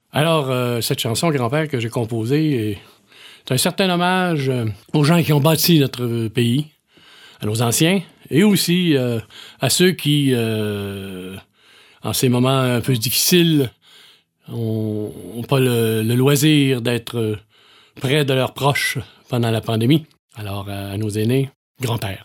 Alors, cette chanson, Grand-père, que j'ai composée, c'est un certain hommage aux gens qui ont bâti notre pays, à nos anciens, et aussi à ceux qui, en ces moments un peu difficiles, n'ont pas le loisir d'être près de leurs proches pendant la pandémie. Alors, à nos aînés, grand-père.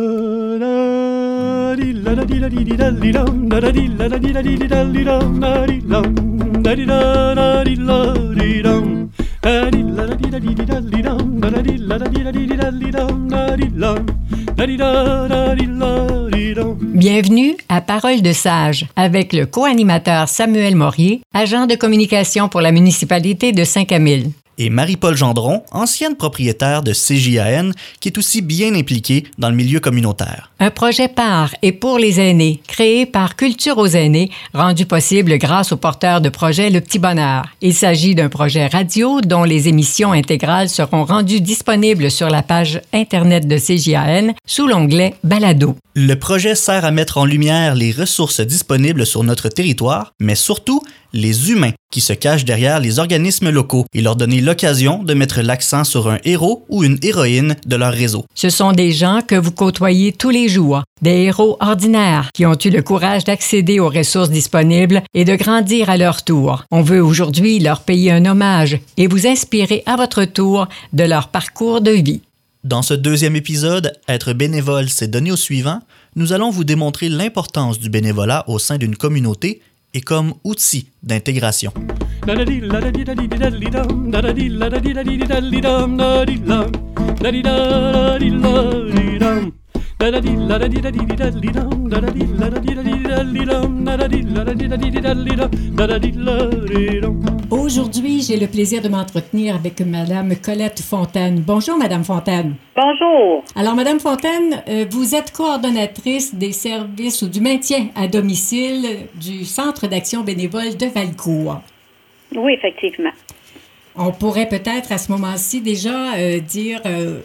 Bienvenue à Paroles de sage avec le co-animateur Samuel Morier, agent de communication pour la municipalité de Saint-Camille. Et Marie-Paul Gendron, ancienne propriétaire de CJAN, qui est aussi bien impliquée dans le milieu communautaire. Un projet par et pour les aînés, créé par Culture aux aînés, rendu possible grâce au porteur de projet Le Petit Bonheur. Il s'agit d'un projet radio dont les émissions intégrales seront rendues disponibles sur la page Internet de CJAN sous l'onglet Balado. Le projet sert à mettre en lumière les ressources disponibles sur notre territoire, mais surtout les humains qui se cachent derrière les organismes locaux et leur donner l'occasion de mettre l'accent sur un héros ou une héroïne de leur réseau. Ce sont des gens que vous côtoyez tous les jours, des héros ordinaires qui ont eu le courage d'accéder aux ressources disponibles et de grandir à leur tour. On veut aujourd'hui leur payer un hommage et vous inspirer à votre tour de leur parcours de vie. Dans ce deuxième épisode, Être bénévole, c'est donner au suivant, nous allons vous démontrer l'importance du bénévolat au sein d'une communauté et comme outil d'intégration. Aujourd'hui, j'ai le plaisir de m'entretenir avec Madame Colette Fontaine. Bonjour, Madame Fontaine. Bonjour. Alors, Madame Fontaine, vous êtes coordonnatrice des services ou du maintien à domicile du Centre d'action bénévole de Valcourt. Oui, effectivement. On pourrait peut-être à ce moment-ci déjà dire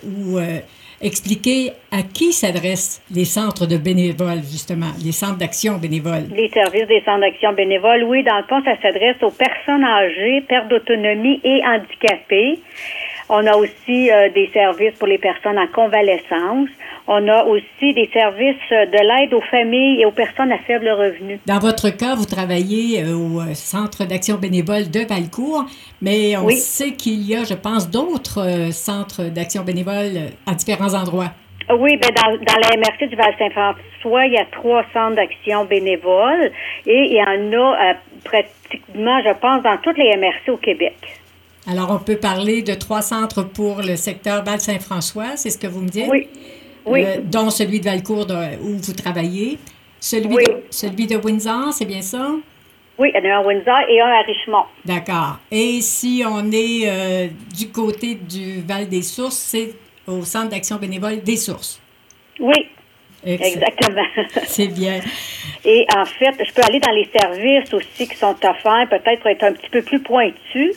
expliquer à qui s'adressent les centres de bénévoles, justement, les centres d'action bénévole. Les services des centres d'action bénévole, oui, dans le fond, ça s'adresse aux personnes âgées, perte d'autonomie et handicapées. On a aussi des services pour les personnes en convalescence. On a aussi des services de l'aide aux familles et aux personnes à faible revenu. Dans votre cas, vous travaillez au Centre d'action bénévole de Valcourt, mais on sait qu'il y a, je pense, d'autres centres d'action bénévole à différents endroits. Oui, bien dans la MRC du Val-Saint-François, il y a 3 centres d'action bénévole et il y en a pratiquement, je pense, dans toutes les MRC au Québec. Alors, on peut parler de 3 centres pour le secteur Val-Saint-François, c'est ce que vous me dites? Oui. Oui. Dont celui de Valcourt où vous travaillez. Celui de Windsor, c'est bien ça? Oui, il y en a un à Windsor et un à Richmond. D'accord. Et si on est du côté du Val-des-Sources, c'est au Centre d'action bénévole des Sources? Oui, excellent. Exactement. C'est bien. Et en fait, je peux aller dans les services aussi qui sont offerts, peut-être pour être un petit peu plus pointu.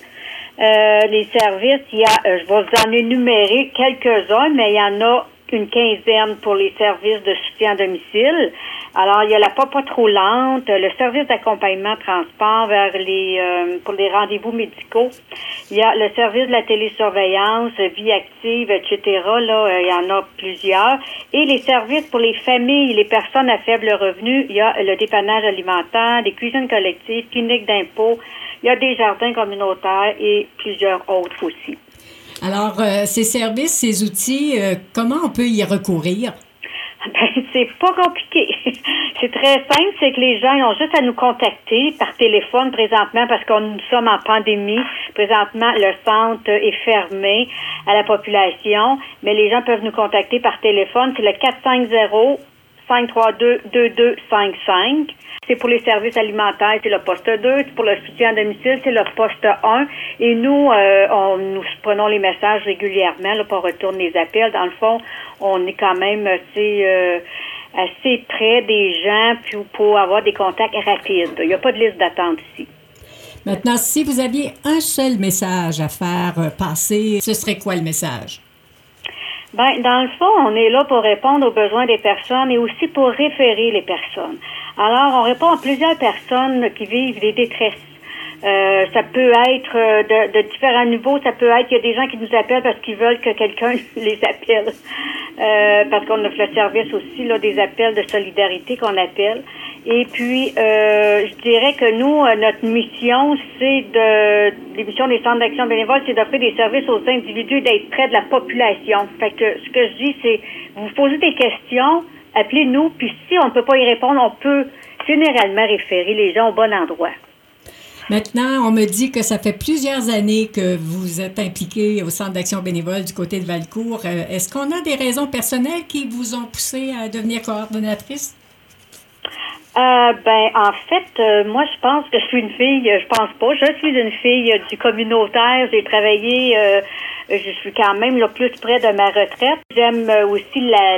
Les services, il y a, je vais vous en énumérer quelques-uns, mais il y en a une quinzaine pour les services de soutien à domicile. Alors, il y a la pas trop lente, le service d'accompagnement transport vers pour les rendez-vous médicaux. Il y a le service de la télésurveillance, vie active, etc. Là, il y en a plusieurs. Et les services pour les familles, les personnes à faible revenu, il y a le dépannage alimentaire, des cuisines collectives, cliniques d'impôts, il y a des jardins communautaires et plusieurs autres aussi. Alors, ces services, ces outils, comment on peut y recourir? Ben, c'est pas compliqué. C'est très simple, c'est que les gens ils ont juste à nous contacter par téléphone présentement parce que nous sommes en pandémie. Présentement, le centre est fermé à la population, mais les gens peuvent nous contacter par téléphone. C'est le 450-532-2255. C'est pour les services alimentaires, c'est le poste 2. C'est pour le soutien à domicile, c'est le poste 1. Et nous, nous prenons les messages régulièrement là, pour retourner les appels. Dans le fond, on est quand même assez près des gens pour avoir des contacts rapides. Il n'y a pas de liste d'attente ici. Maintenant, si vous aviez un seul message à faire passer, ce serait quoi le message? Ben, dans le fond, on est là pour répondre aux besoins des personnes et aussi pour référer les personnes. Alors, on répond à plusieurs personnes qui vivent des détresses. Ça peut être de différents niveaux. Ça peut être qu'il y a des gens qui nous appellent parce qu'ils veulent que quelqu'un les appelle. Parce qu'on offre le service aussi là, des appels de solidarité qu'on appelle. Et puis, je dirais que nous, notre mission, l'émission des centres d'action bénévole, c'est d'offrir des services aux individus et d'être près de la population. Fait que ce que je dis, c'est vous posez des questions, appelez-nous, puis si on ne peut pas y répondre, on peut généralement référer les gens au bon endroit. Maintenant, on me dit que ça fait plusieurs années que vous êtes impliqué au Centre d'action bénévole du côté de Valcourt. Est-ce qu'on a des raisons personnelles qui vous ont poussé à devenir coordonnatrice? En fait, moi, je pense que je suis une fille, je pense pas. Je suis une fille du communautaire. J'ai travaillé, je suis quand même là, plus près de ma retraite. J'aime aussi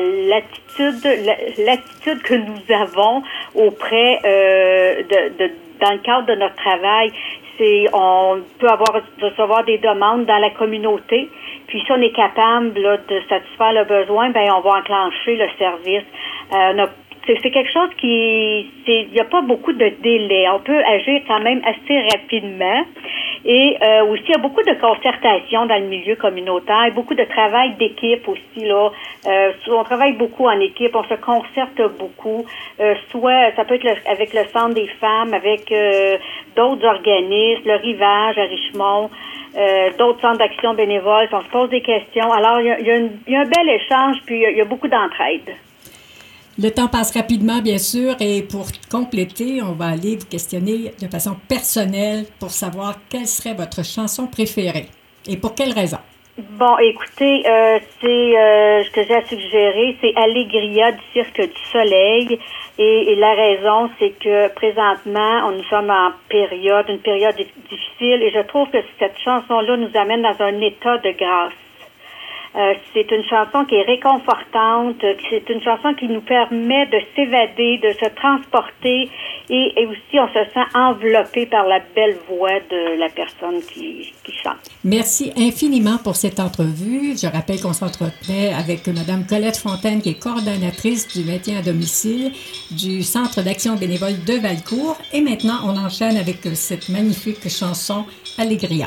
l'attitude que nous avons auprès dans le cadre de notre travail. On peut recevoir des demandes dans la communauté. Puis si on est capable là, de satisfaire le besoin, on va enclencher le service. C'est quelque chose il n'y a pas beaucoup de délai. On peut agir quand même assez rapidement. Et aussi, il y a beaucoup de concertation dans le milieu communautaire, beaucoup de travail d'équipe aussi, là. On travaille beaucoup en équipe, on se concerte beaucoup. Soit, ça peut être avec le Centre des femmes, avec d'autres organismes, le Rivage à Richemont, d'autres centres d'action bénévole. On se pose des questions. Alors, il y a un bel échange, puis il y a beaucoup d'entraide. Le temps passe rapidement, bien sûr, et pour compléter, on va aller vous questionner de façon personnelle pour savoir quelle serait votre chanson préférée et pour quelle raison. Bon, écoutez, ce que j'ai à suggérer, c'est Allegria du Cirque du Soleil. Et la raison, c'est que présentement, nous sommes en une période difficile, et je trouve que cette chanson-là nous amène dans un état de grâce. C'est une chanson qui est réconfortante, c'est une chanson qui nous permet de s'évader, de se transporter et aussi on se sent enveloppé par la belle voix de la personne qui chante. Merci infiniment pour cette entrevue. Je rappelle qu'on s'entretenait avec Mme Colette Fontaine, qui est coordonnatrice du maintien à domicile du Centre d'action bénévole de Valcourt. Et maintenant, on enchaîne avec cette magnifique chanson Allegria.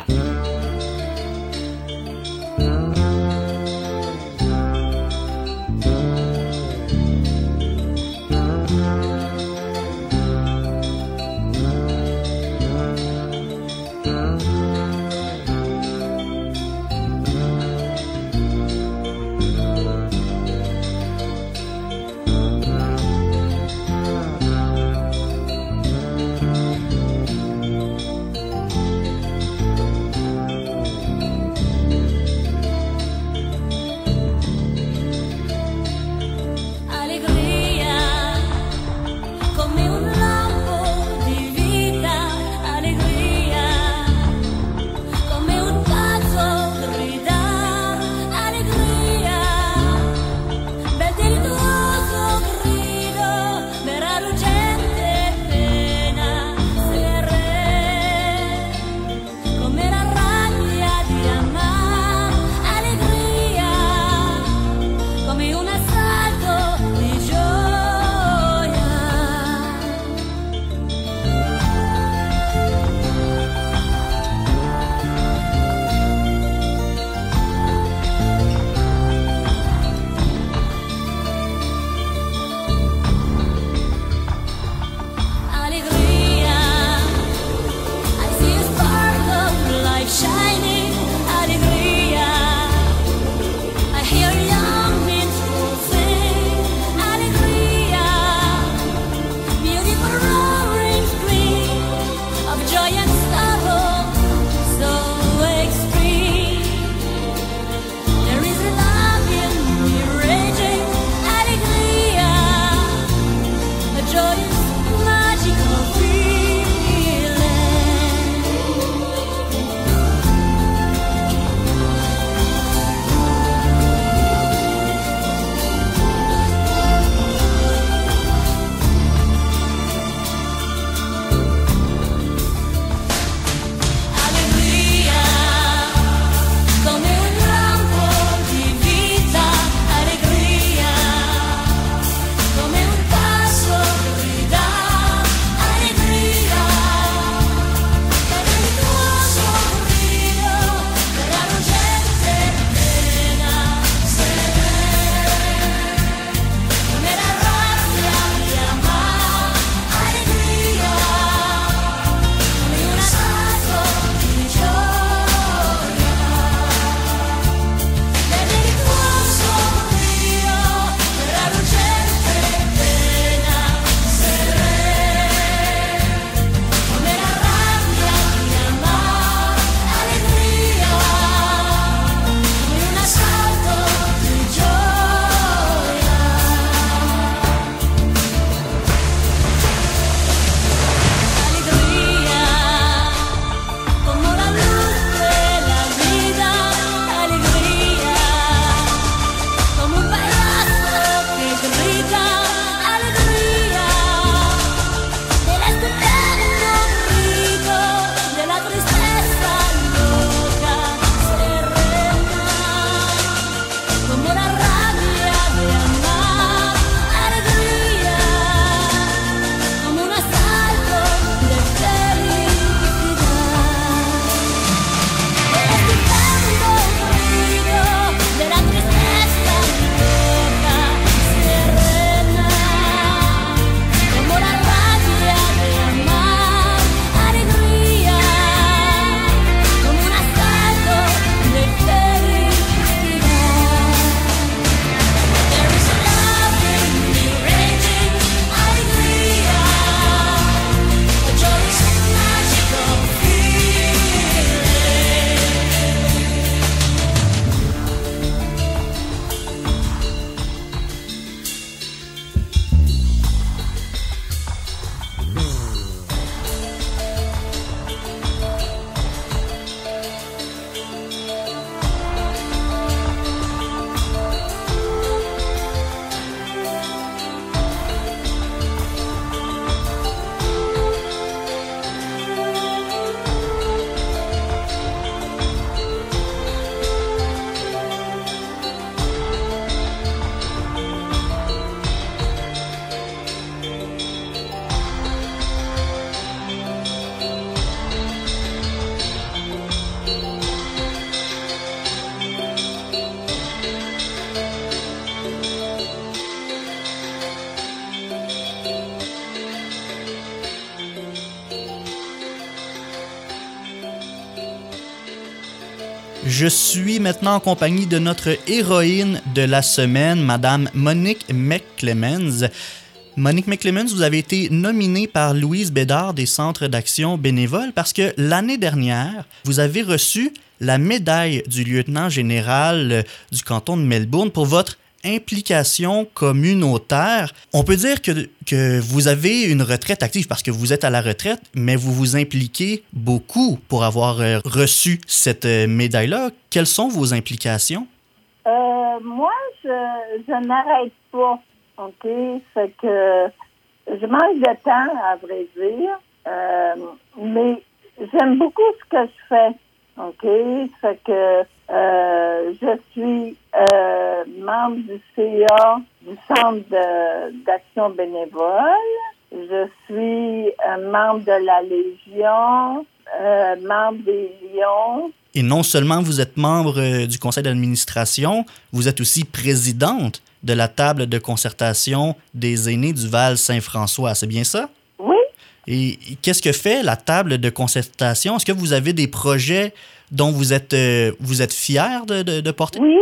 Je suis maintenant en compagnie de notre héroïne de la semaine, Madame Monique McClemens. Monique McClemens, vous avez été nominée par Louise Bédard des Centres d'action bénévoles parce que l'année dernière, vous avez reçu la médaille du lieutenant général du canton de Melbourne pour votre implication communautaire. On peut dire que vous avez une retraite active parce que vous êtes à la retraite, mais vous vous impliquez beaucoup pour avoir reçu cette médaille-là. Quelles sont vos implications? Moi, je n'arrête pas. OK? Fait que je manque de temps, à vrai dire. Mais j'aime beaucoup ce que je fais. OK? Fait que je suis membre du CA du Centre d'action bénévole. Je suis membre de la Légion, membre des Lions. Et non seulement vous êtes membre du conseil d'administration, vous êtes aussi présidente de la table de concertation des aînés du Val-Saint-François. C'est bien ça? Oui. Et qu'est-ce que fait la table de concertation? Est-ce que vous avez des projets dont vous êtes fiers de porter? Oui,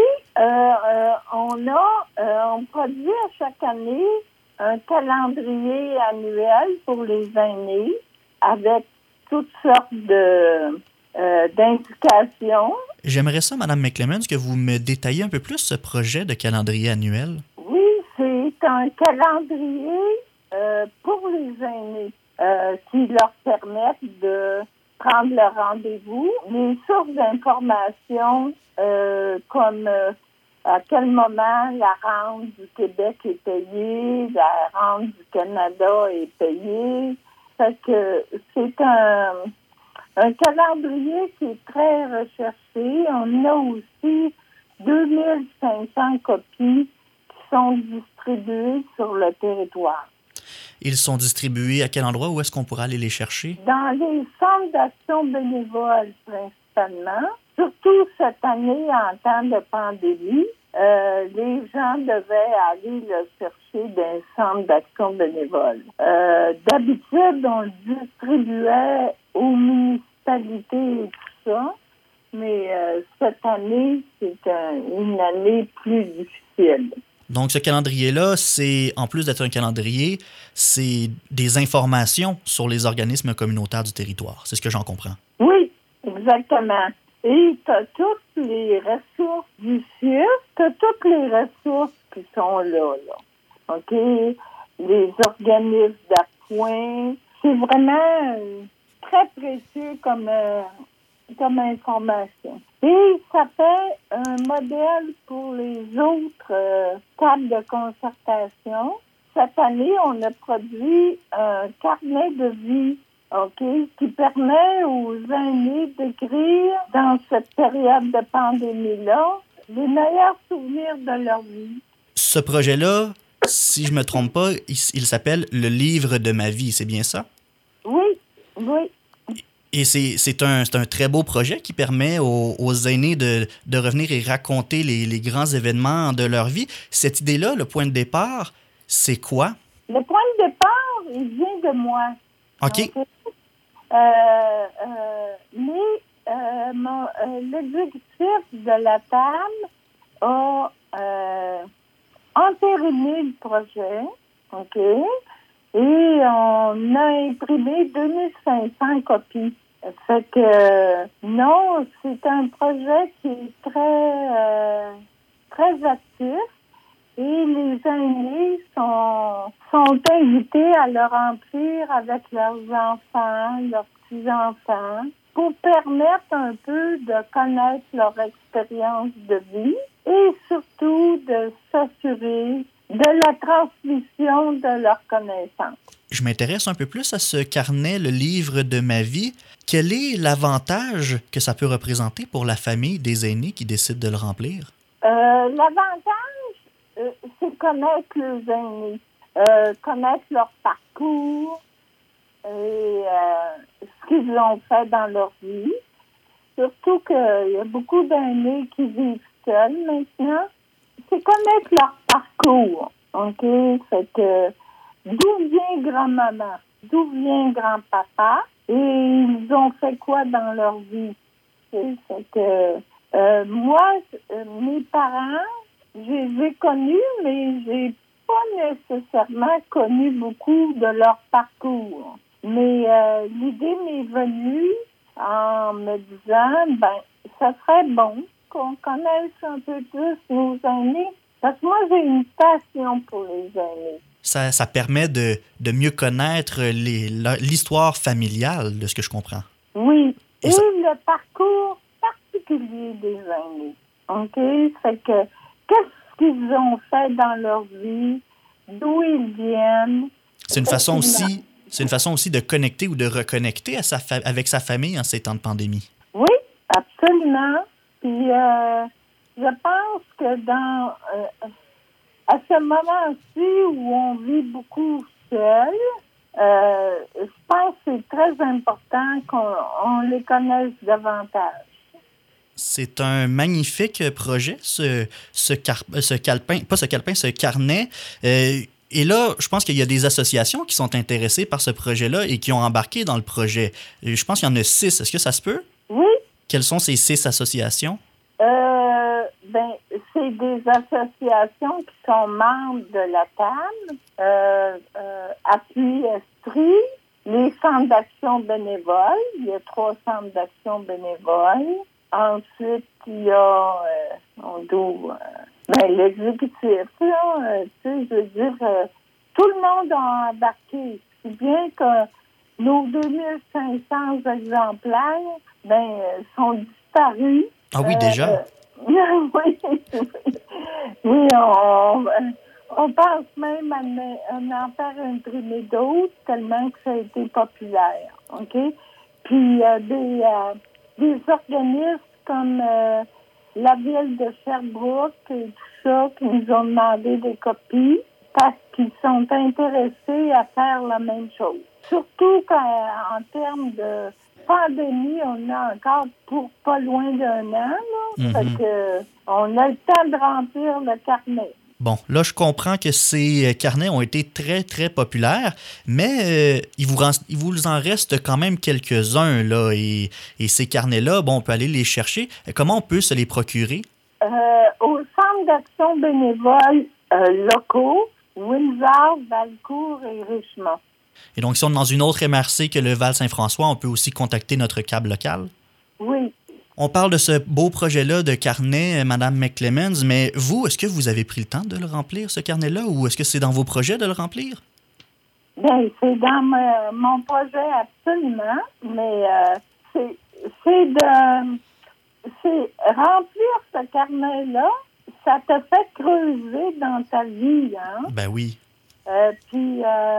on produit à chaque année un calendrier annuel pour les aînés avec toutes sortes d'indications. J'aimerais ça, Mme McClemens, que vous me détailliez un peu plus ce projet de calendrier annuel. Oui, c'est un calendrier pour les aînés qui leur permettent de prendre le rendez-vous. Les sources d'informations comme à quel moment la rente du Québec est payée, la rente du Canada est payée. Fait que c'est un calendrier qui est très recherché. On a aussi 2500 copies qui sont distribuées sur le territoire. Ils sont distribués à quel endroit? Où est-ce qu'on pourra aller les chercher? Dans les centres d'action bénévole, principalement. Surtout cette année, en temps de pandémie, les gens devaient aller le chercher dans les centres d'action bénévole. D'habitude, on le distribuait aux municipalités et tout ça, mais cette année, c'est une année plus difficile. Donc, ce calendrier-là, c'est, en plus d'être un calendrier, c'est des informations sur les organismes communautaires du territoire. C'est ce que j'en comprends. Oui, exactement. Et tu as toutes les ressources du CIUS, tu as toutes les ressources qui sont là. OK? Les organismes d'appoint. C'est vraiment très précieux comme information. Et ça fait un modèle pour les autres tables de concertation. Cette année, on a produit un carnet de vie, OK, qui permet aux aînés d'écrire dans cette période de pandémie-là les meilleurs souvenirs de leur vie. Ce projet-là, si je ne me trompe pas, il s'appelle « Le livre de ma vie », c'est bien ça? Oui, oui. Et c'est un très beau projet qui permet aux aînés de revenir et raconter les grands événements de leur vie. Cette idée-là, le point de départ, c'est quoi? Le point de départ, il vient de moi. OK. L'exécutif de la table a entériné le projet, OK? Et on a imprimé 2500 copies. Fait que, non, c'est un projet qui est très actif et les aînés sont invités à le remplir avec leurs enfants, leurs petits-enfants, pour permettre un peu de connaître leur expérience de vie et surtout de s'assurer de la transmission de leurs connaissances. Je m'intéresse un peu plus à ce carnet, le livre de ma vie. Quel est l'avantage que ça peut représenter pour la famille des aînés qui décident de le remplir? L'avantage, c'est connaître les aînés, connaître leur parcours et ce qu'ils ont fait dans leur vie. Surtout qu'il y a beaucoup d'aînés qui vivent seuls maintenant. C'est connaître leur parcours, OK? Fait que d'où vient grand-maman? D'où vient grand-papa? Et ils ont fait quoi dans leur vie? Fait que Moi, mes parents, je les ai connus, mais j'ai pas nécessairement connu beaucoup de leur parcours. Mais l'idée m'est venue en me disant, ça serait bon qu'on connaisse un peu plus nos aînés. Parce que moi, j'ai une passion pour les aînés. Ça permet de mieux connaître l'histoire familiale, de ce que je comprends. Oui, et le parcours particulier des aînés. OK? Fait que, qu'est-ce qu'ils ont fait dans leur vie, d'où ils viennent. C'est une façon aussi de connecter ou de reconnecter avec sa famille en ces temps de pandémie. Oui, absolument. Puis, je pense que à ce moment-ci où on vit beaucoup seul, je pense que c'est très important qu'on les connaisse davantage. C'est un magnifique projet, ce carnet. Et là, je pense qu'il y a des associations qui sont intéressées par ce projet-là et qui ont embarqué dans le projet. Je pense qu'il y en a 6. Est-ce que ça se peut? Oui. Quelles sont ces 6 associations? C'est des associations qui sont membres de la TAM, Appui Esprit, les centres d'action bénévoles. Il y a 3 centres d'action bénévoles. Ensuite, il y a l'exécutif. Je veux dire, tout le monde a embarqué. Si bien que nos 2500 exemplaires sont disparus. Ah oui, déjà? Oui, on pense même à en faire imprimer d'autres tellement que ça a été populaire. OK? Puis des organismes comme la ville de Sherbrooke et tout ça qui nous ont demandé des copies parce qu'ils sont intéressés à faire la même chose. Surtout qu'en termes de pandémie, on a encore pour pas loin d'1 an. Fait que on a le temps de remplir le carnet. Bon, là, je comprends que ces carnets ont été très, très populaires, mais il vous en reste quand même quelques-uns, là, et ces carnets-là, on peut aller les chercher. Comment on peut se les procurer? Au centre d'action bénévole locaux, Windsor, Valcourt et Richmond. Et donc, si on est dans une autre MRC que le Val-Saint-François, on peut aussi contacter notre câble local? Oui. On parle de ce beau projet-là de carnet, Mme McClemens, mais vous, est-ce que vous avez pris le temps de le remplir, ce carnet-là, ou est-ce que c'est dans vos projets de le remplir? Bien, c'est dans mon projet, absolument, mais c'est remplir ce carnet-là, ça te fait creuser dans ta vie, hein? Ben oui. Puis,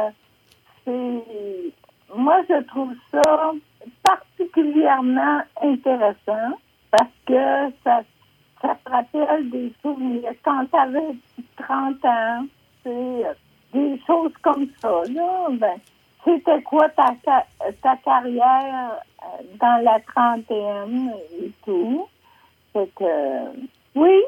moi, je trouve ça particulièrement intéressant parce que ça te rappelle des souvenirs. Quand tu avais 30 ans, c'est des choses comme ça, là. C'était quoi ta carrière dans la trentaine et tout? Fait que, oui,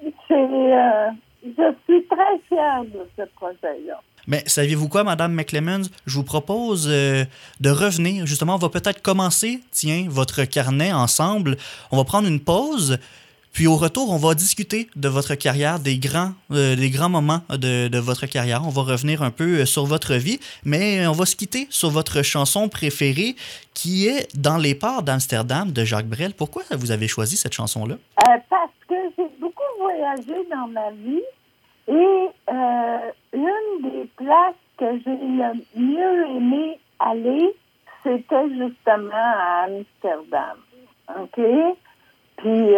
je suis très fière de ce projet-là. Mais saviez-vous quoi, Mme McClemens? Je vous propose de revenir. Justement, on va peut-être commencer, votre carnet ensemble. On va prendre une pause, puis au retour, on va discuter de votre carrière, des grands moments de votre carrière. On va revenir un peu sur votre vie, mais on va se quitter sur votre chanson préférée, qui est « Dans les ports d'Amsterdam » de Jacques Brel. Pourquoi vous avez choisi cette chanson-là? Parce que j'ai beaucoup voyagé dans ma vie. Et une des places que j'ai le mieux aimé aller, c'était justement à Amsterdam. OK? Puis,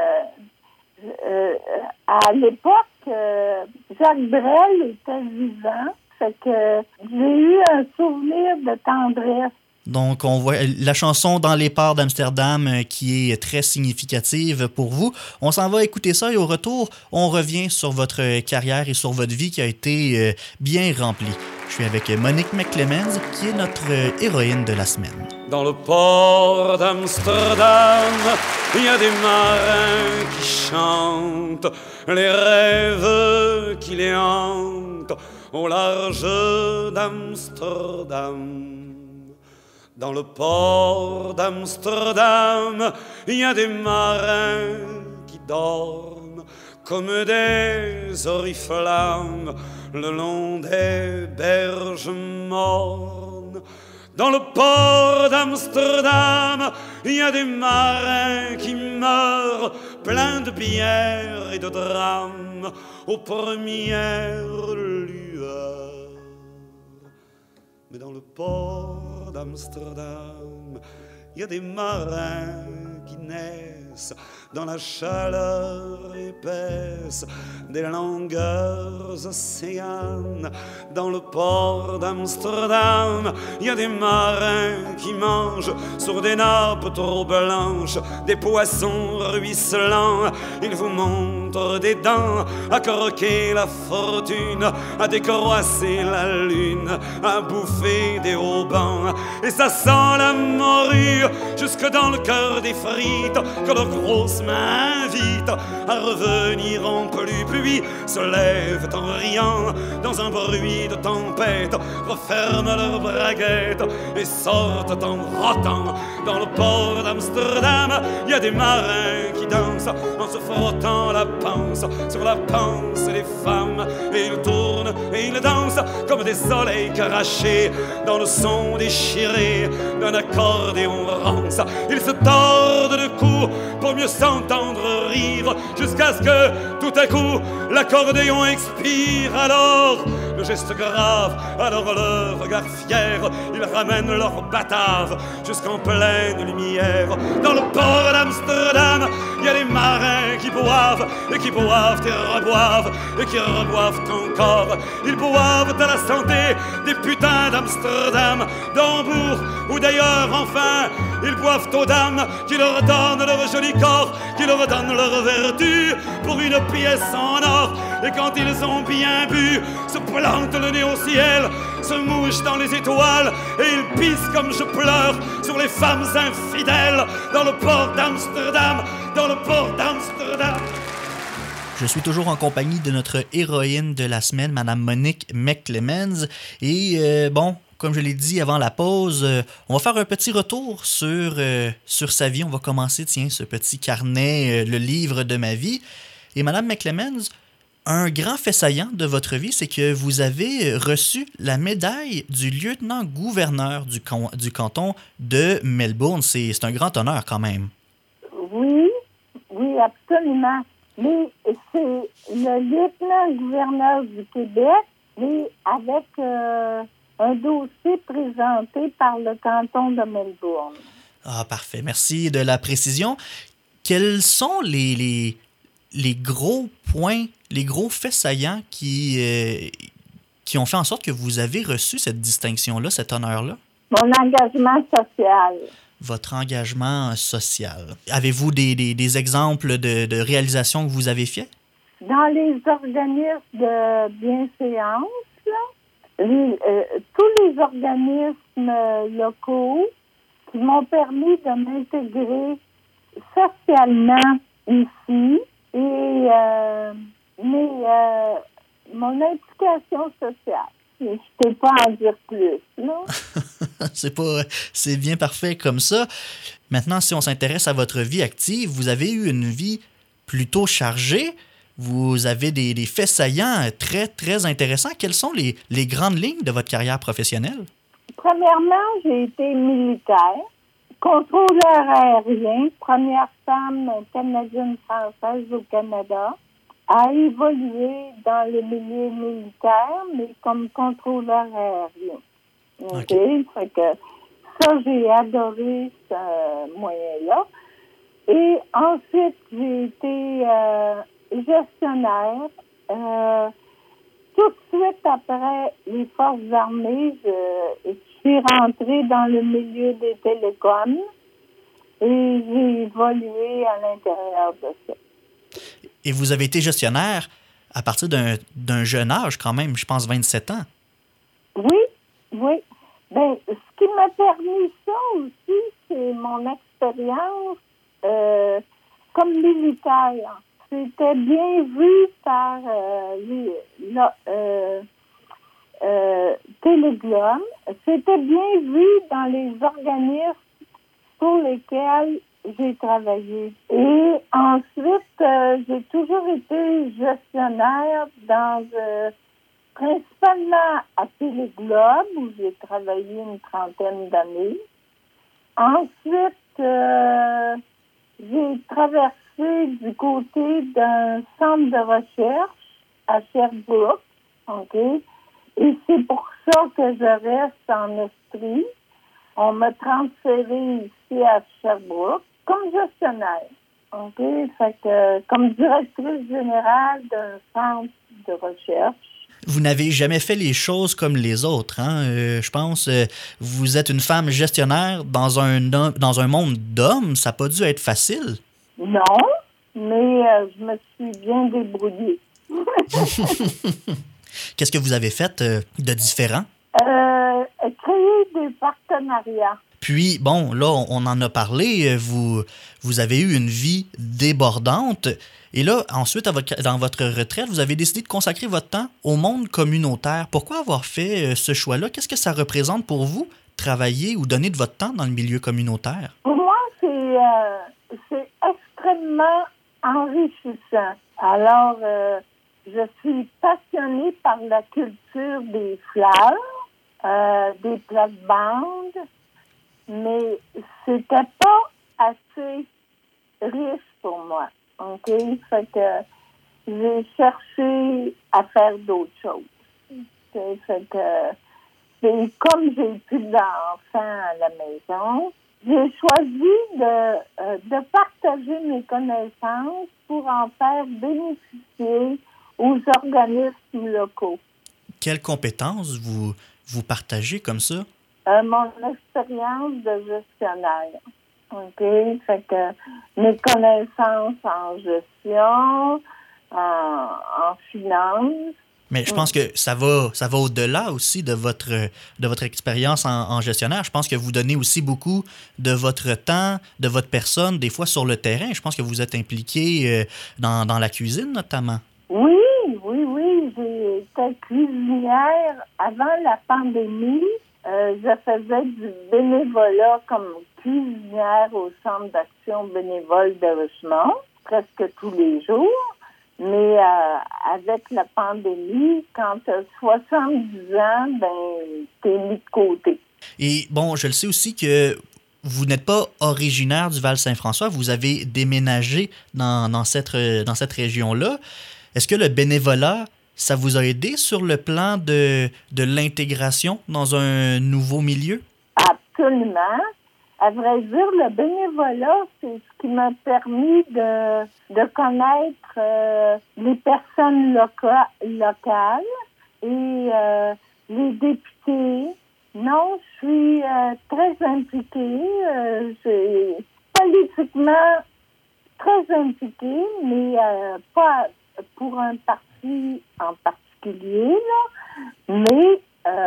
à l'époque, Jacques Brel était vivant. Fait que j'ai eu un souvenir de tendresse. Donc, on voit la chanson « Dans les ports d'Amsterdam » qui est très significative pour vous. On s'en va écouter ça et au retour, on revient sur votre carrière et sur votre vie qui a été bien remplie. Je suis avec Monique McClemens, qui est notre héroïne de la semaine. Dans le port d'Amsterdam, il y a des marins qui chantent les rêves qui les hantent au large d'Amsterdam. Dans le port d'Amsterdam, il y a des marins dorment comme des oriflammes le long des berges mornes. Dans le port d'Amsterdam, il y a des marins qui meurent, pleins de bière et de drames, aux premières lueurs. Mais dans le port d'Amsterdam, il y a des marins qui naissent dans la chaleur épaisse des longueurs océanes. Dans le port d'Amsterdam, il y a des marins qui mangent sur des nappes trop blanches des poissons ruisselants. Ils vous montrent des dents à croquer la fortune, à décroisser la lune, à bouffer des haubans. Et ça sent la morue jusque dans le cœur des frites que leurs grosses mains invitent à revenir en pluie. Puis se lèvent en riant dans un bruit de tempête, referment leurs braguettes et sortent en rotant. Dans le port d'Amsterdam, il y a des marins qui dansent en se frottant la panse sur la panse des femmes. Et ils tournent et ils dansent comme des soleils crachés dans le son déchiré d'un accordéon rance. Ils se tordent le cou pour mieux s'entendre rire, jusqu'à ce que tout à coup l'accordéon expire. Alors le geste grave, alors le regard fier, ils ramènent leur batave jusqu'en pleine lumière. Dans le port d'Amsterdam, il y a des marins qui boivent et qui boivent et reboivent et qui reboivent encore. Ils boivent à la santé des putains d'Amsterdam, d'Hambourg ou d'ailleurs. Enfin, ils boivent aux dames qui leur donnent leur joli corps, qui leur donnent leur vertu pour une pièce en or. Et quand ils ont bien bu, se plantent le nez au ciel, se mouchent dans les étoiles, et ils pissent comme je pleure sur les femmes infidèles dans le port d'Amsterdam, dans le port d'Amsterdam. Je suis toujours en compagnie de notre héroïne de la semaine, Madame Monique McClemens. Et comme je l'ai dit avant la pause, on va faire un petit retour sur sa vie. On va commencer, ce petit carnet, le livre de ma vie. Et Madame McClemens, un grand fait saillant de votre vie, c'est que vous avez reçu la médaille du lieutenant-gouverneur du canton de Melbourne. C'est un grand honneur quand même. Oui, absolument. Mais c'est le lieutenant-gouverneur du Québec, mais avec un dossier présenté par le canton de Melbourne. Ah, parfait. Merci de la précision. Quels sont les gros points, les gros faits saillants qui ont fait en sorte que vous avez reçu cette distinction-là, cet honneur-là? Mon engagement social. Votre engagement social. Avez-vous des exemples de réalisations que vous avez faites? Dans les organismes de bienséance, tous les organismes locaux qui m'ont permis de m'intégrer socialement ici et mon implication sociale. Je ne peux pas en dire plus, non? C'est bien parfait comme ça. Maintenant, si on s'intéresse à votre vie active, vous avez eu une vie plutôt chargée. Vous avez des faits saillants très, très intéressants. Quelles sont les grandes lignes de votre carrière professionnelle? Premièrement, j'ai été militaire, contrôleur aérien, première femme canadienne-française au Canada, a évolué dans le milieu militaire, mais comme contrôleur aérien. Okay. Fait que ça, j'ai adoré ce moyen-là. Et ensuite, j'ai été gestionnaire. Tout de suite après les forces armées, je suis rentrée dans le milieu des télécoms et j'ai évolué à l'intérieur de ça. Et vous avez été gestionnaire à partir d'un jeune âge quand même, je pense 27 ans. Oui. Ben, ce qui m'a permis ça aussi, c'est mon expérience comme militaire. C'était bien vu par Téléglome. C'était bien vu dans les organismes pour lesquels j'ai travaillé. Et ensuite, j'ai toujours été gestionnaire dans principalement à Téléglobe, où j'ai travaillé une trentaine d'années. Ensuite, j'ai traversé du côté d'un centre de recherche à Sherbrooke, OK? Et c'est pour ça que je reste en Estrie. On m'a transféré ici à Sherbrooke comme gestionnaire, OK? Fait que comme directrice générale d'un centre de recherche. Vous n'avez jamais fait les choses comme les autres, hein? Je pense, vous êtes une femme gestionnaire dans un monde d'hommes. Ça n'a pas dû être facile. Non, mais je me suis bien débrouillée. Qu'est-ce que vous avez fait de différent? Créer des partenariats. Puis, bon, là, on en a parlé. Vous avez eu une vie débordante. Et là, ensuite, dans votre retraite, vous avez décidé de consacrer votre temps au monde communautaire. Pourquoi avoir fait ce choix-là? Qu'est-ce que ça représente pour vous, travailler ou donner de votre temps dans le milieu communautaire? Pour moi, c'est extrêmement enrichissant. Alors, je suis passionnée par la culture des fleurs, des plates-bandes, mais c'était pas assez riche pour moi. OK? Fait que j'ai cherché à faire d'autres choses. Fait que c'est comme j'ai plus d'enfants à la maison, j'ai choisi de partager mes connaissances pour en faire bénéficier aux organismes locaux. Quelles compétences vous partagez comme ça? Mon expérience de gestionnaire. OK? Fait que mes connaissances en gestion, en finance. Mais je pense que ça va au-delà aussi de votre expérience en gestionnaire. Je pense que vous donnez aussi beaucoup de votre temps, de votre personne, des fois sur le terrain. Je pense que vous êtes impliqué dans la cuisine notamment. Oui. J'ai été cuisinière avant la pandémie. Je faisais du bénévolat comme cuisinière au Centre d'action bénévole de Richmond, presque tous les jours. Mais avec la pandémie, quand tu as 70 ans, t'es mis de côté. Et bon, je le sais aussi que vous n'êtes pas originaire du Val-Saint-François. Vous avez déménagé dans cette région-là. Est-ce que le bénévolat, ça vous a aidé sur le plan de l'intégration dans un nouveau milieu? Absolument. À vrai dire, le bénévolat, c'est ce qui m'a permis de connaître les personnes locales et les députés. Non, je suis très impliquée. Politiquement, très impliquée, mais pas pour un parti en particulier, là. Mais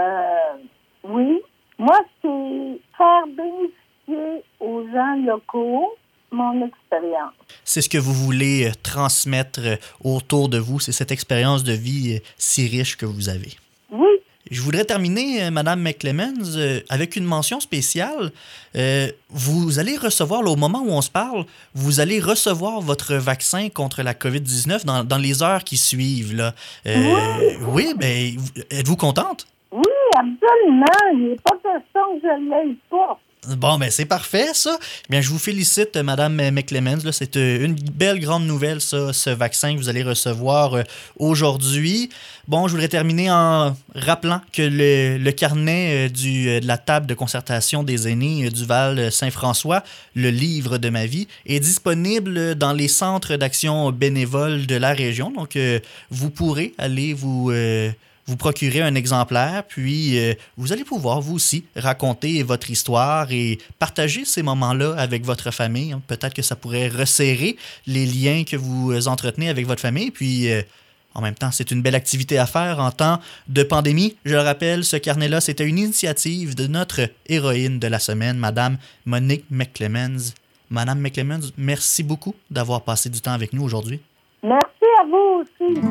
oui, moi, c'est faire bénéficier aux gens locaux mon expérience. C'est ce que vous voulez transmettre autour de vous, c'est cette expérience de vie si riche que vous avez. Oui. Je voudrais terminer, Mme McClemens, avec une mention spéciale. Vous allez recevoir, là, au moment où on se parle, vous allez recevoir votre vaccin contre la COVID-19 dans les heures qui suivent. Là. Oui, bien, êtes-vous contente? Oui, absolument. Il n'est pas question que je ne l'aille pas. Bon, ben c'est parfait, ça. Bien, je vous félicite, Mme McClemens. Là, c'est une belle grande nouvelle, ça, ce vaccin que vous allez recevoir aujourd'hui. Bon, je voudrais terminer en rappelant que le carnet de la table de concertation des aînés du Val-Saint-François, le livre de ma vie, est disponible dans les centres d'action bénévoles de la région. Donc, vous pourrez aller vous procurer un exemplaire, puis vous allez pouvoir, vous aussi, raconter votre histoire et partager ces moments-là avec votre famille. Peut-être que ça pourrait resserrer les liens que vous entretenez avec votre famille, puis en même temps, c'est une belle activité à faire en temps de pandémie. Je le rappelle, ce carnet-là, c'était une initiative de notre héroïne de la semaine, Mme Monique McClemens. Mme McClemens, merci beaucoup d'avoir passé du temps avec nous aujourd'hui. Merci à vous aussi.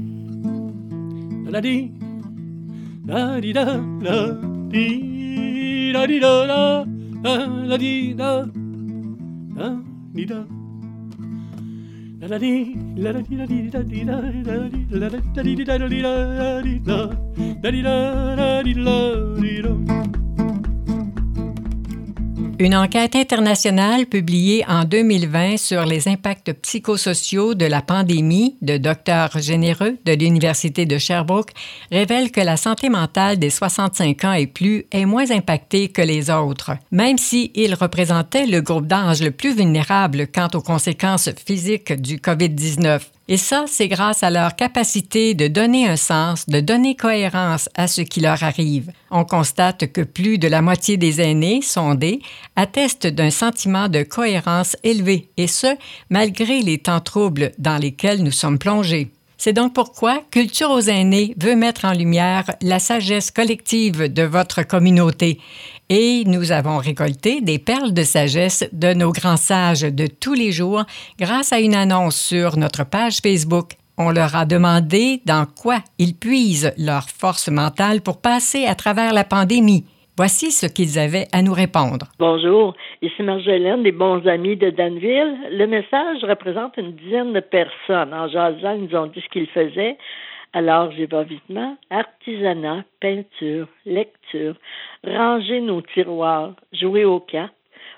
La di la di da la di la di da la di da Une enquête internationale publiée en 2020 sur les impacts psychosociaux de la pandémie de Dr Généreux de l'Université de Sherbrooke révèle que la santé mentale des 65 ans et plus est moins impactée que les autres, même s'ils représentaient le groupe d'âge le plus vulnérable quant aux conséquences physiques du COVID-19. Et ça, c'est grâce à leur capacité de donner un sens, de donner cohérence à ce qui leur arrive. On constate que plus de la moitié des aînés sondés attestent d'un sentiment de cohérence élevé, et ce, malgré les temps troubles dans lesquels nous sommes plongés. C'est donc pourquoi Culture aux aînés veut mettre en lumière la sagesse collective de votre communauté. Et nous avons récolté des perles de sagesse de nos grands sages de tous les jours grâce à une annonce sur notre page Facebook. On leur a demandé dans quoi ils puisent leur force mentale pour passer à travers la pandémie. Voici ce qu'ils avaient à nous répondre. Bonjour, ici Marjolaine, des bons amis de Danville. Le message représente une dizaine de personnes. En jasant, ils nous ont dit ce qu'ils faisaient. Alors, j'y vais vitement. Artisanat, peinture, lecture, ranger nos tiroirs, jouer aux cartes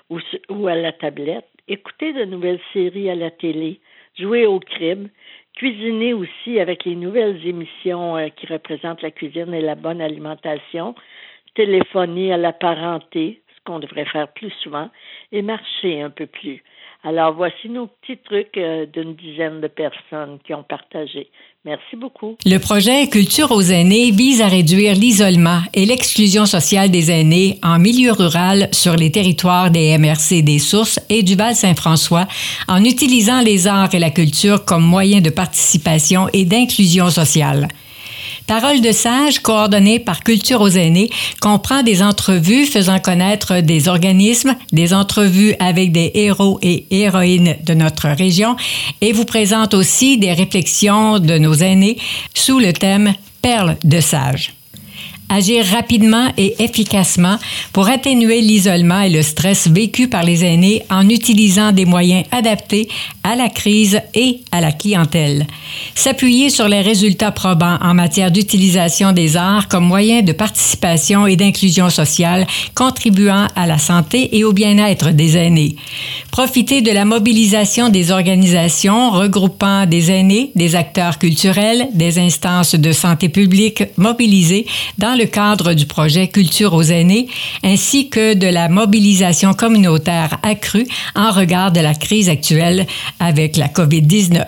ou à la tablette, écouter de nouvelles séries à la télé, jouer au crime, cuisiner aussi avec les nouvelles émissions qui représentent la cuisine et la bonne alimentation, téléphoner à la parenté, ce qu'on devrait faire plus souvent, et marcher un peu plus. Alors, voici nos petits trucs d'une dizaine de personnes qui ont partagé. Merci beaucoup. Le projet Culture aux aînés vise à réduire l'isolement et l'exclusion sociale des aînés en milieu rural sur les territoires des MRC des Sources et du Val-Saint-François en utilisant les arts et la culture comme moyen de participation et d'inclusion sociale. Parole de sage, coordonnée par Culture aux aînés, comprend des entrevues faisant connaître des organismes, des entrevues avec des héros et héroïnes de notre région et vous présente aussi des réflexions de nos aînés sous le thème « Perles de sage ». Agir rapidement et efficacement pour atténuer l'isolement et le stress vécu par les aînés en utilisant des moyens adaptés à la crise et à la clientèle. S'appuyer sur les résultats probants en matière d'utilisation des arts comme moyen de participation et d'inclusion sociale contribuant à la santé et au bien-être des aînés. Profiter de la mobilisation des organisations regroupant des aînés, des acteurs culturels, des instances de santé publique mobilisées dans le cadre du projet Culture aux aînés, ainsi que de la mobilisation communautaire accrue en regard de la crise actuelle avec la COVID-19.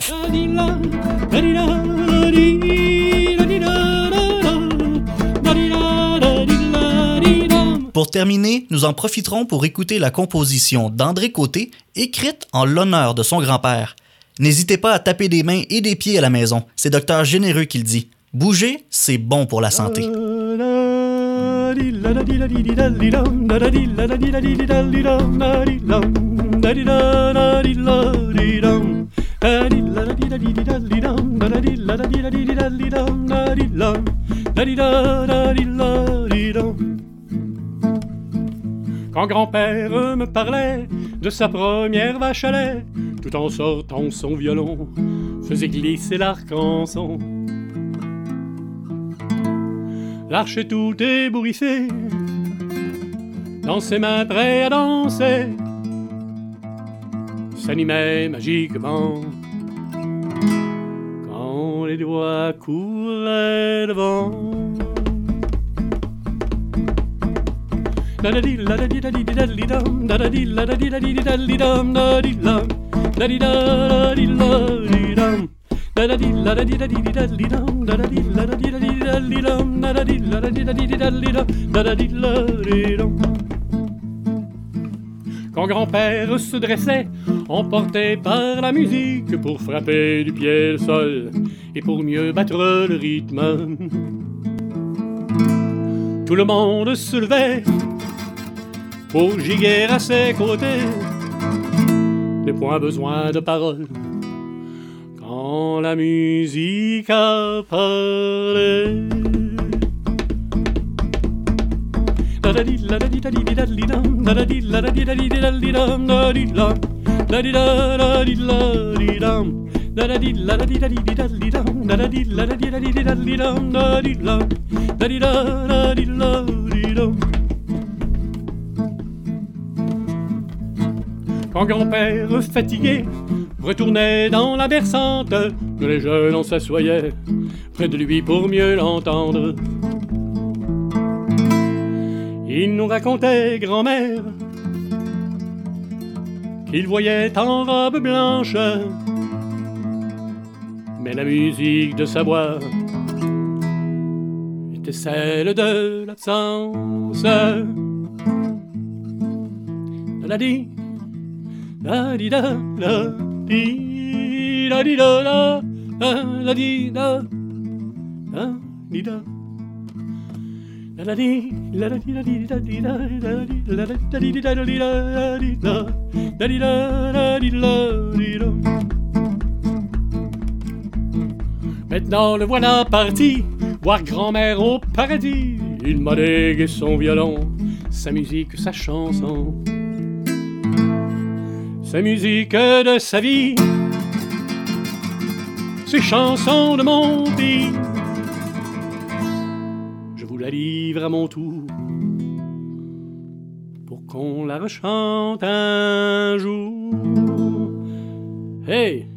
Pour terminer, nous en profiterons pour écouter la composition d'André Côté, écrite en l'honneur de son grand-père. N'hésitez pas à taper des mains et des pieds à la maison. C'est Dr Généreux qui le dit. Bouger, c'est bon pour la santé. Quand grand-père me parlait de sa première vache à lait, tout en sortant son violon, faisait glisser l'arc-en-son. L'arche tout ébouriffée, dans ses mains prêts à danser, s'animait magiquement quand les doigts couraient devant. Quand grand-père se dressait, emporté par la musique, pour frapper du pied le sol et pour mieux battre le rythme, tout le monde se levait pour giguer à ses côtés, n'est point besoin de paroles quand la musique a parlé. da di da da di la di dum, da da di la da di da di da di dum, da da di la da di da di da di dum, da di la da di da di la di dum. Quand grand-père fatigué retournait dans la berçante, nous les jeunes on s'assoyait près de lui pour mieux l'entendre. Il nous racontait, grand-mère, qu'il voyait en robe blanche, mais la musique de sa voix était celle de l'absence. Da-da-di, da-di-da, da-di, da-di-da, da-di-da, da-di-da. Maintenant le voilà parti, voir grand-mère au paradis. Il m'a légué son violon, sa musique, sa chanson, sa musique de sa vie, ses chansons de mon pays. Je vous la livre à mon tour pour qu'on la rechante un jour. Hey!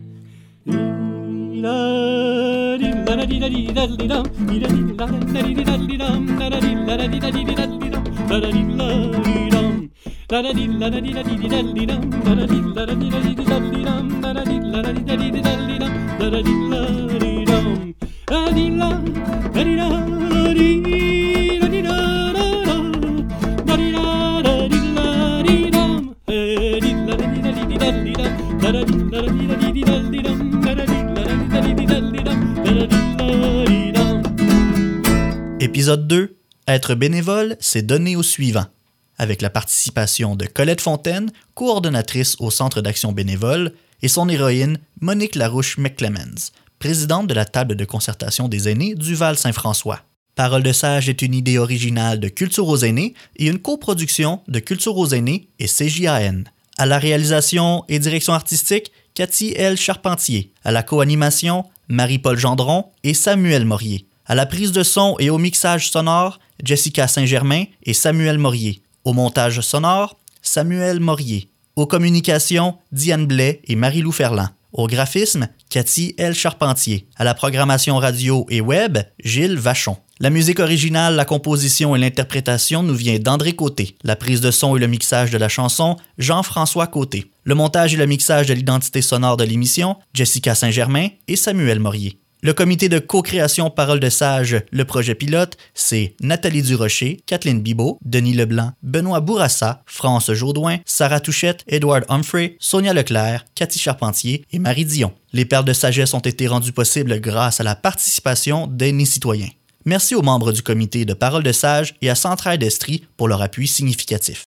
Épisode 2. Être bénévole, c'est donner au suivant. Avec la participation de Colette Fontaine, coordonnatrice au Centre d'action bénévole, et son héroïne, Monique Larouche-McClemens, présidente de la table de concertation des aînés du Val-Saint-François. Parole de sage est une idée originale de Culture aux aînés et une coproduction de Culture aux aînés et CJAN. À la réalisation et direction artistique, Cathy L. Charpentier. À la co-animation, Marie-Paul Gendron et Samuel Morier. À la prise de son et au mixage sonore, Jessica Saint-Germain et Samuel Morier. Au montage sonore, Samuel Morier. Aux communications, Diane Blais et Marie-Lou Ferland. Au graphisme, Cathy L. Charpentier. À la programmation radio et web, Gilles Vachon. La musique originale, la composition et l'interprétation nous vient d'André Côté. La prise de son et le mixage de la chanson, Jean-François Côté. Le montage et le mixage de l'identité sonore de l'émission, Jessica Saint-Germain et Samuel Morier. Le comité de co-création Parole de sage, le projet pilote, c'est Nathalie Durocher, Kathleen Bibeau, Denis Leblanc, Benoît Bourassa, France Jaudoin, Sarah Touchette, Edward Humphrey, Sonia Leclerc, Cathy Charpentier et Marie Dion. Les perles de sagesse ont été rendues possibles grâce à la participation d'aînés citoyens. Merci aux membres du comité de Parole de sage et à Centraide Estrie pour leur appui significatif.